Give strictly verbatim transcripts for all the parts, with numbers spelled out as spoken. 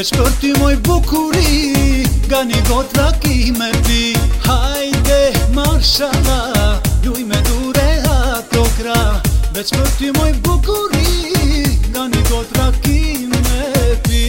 Veç për ty moj bukuri, ga një gotra ki me pi. Hajde marshala, luj me dure ato kra. Veç për ty moj bukuri, ga një gotra ki me pi.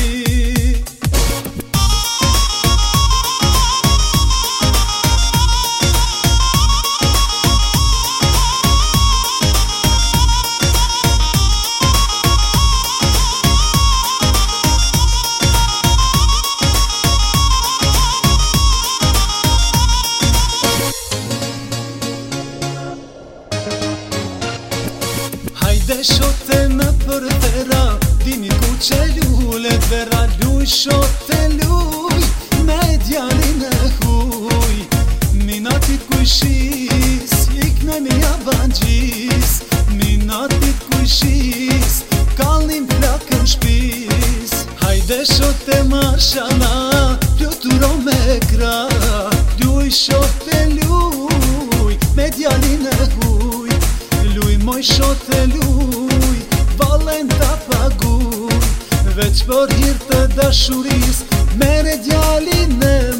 Hajde shote në për vera, dini ku që lullet vera. Luj shote luj, me djalin e huj. Minatit kujshis, ik në një abangjis. Minatit kujshis, kallin plakën shpis. Hajde shote marshala, pluturo me kra. Luj shote luj, me djalin e huj. Luj moj shote luj, valen ta paguj. Veç për hir të dashuris, mere djalin e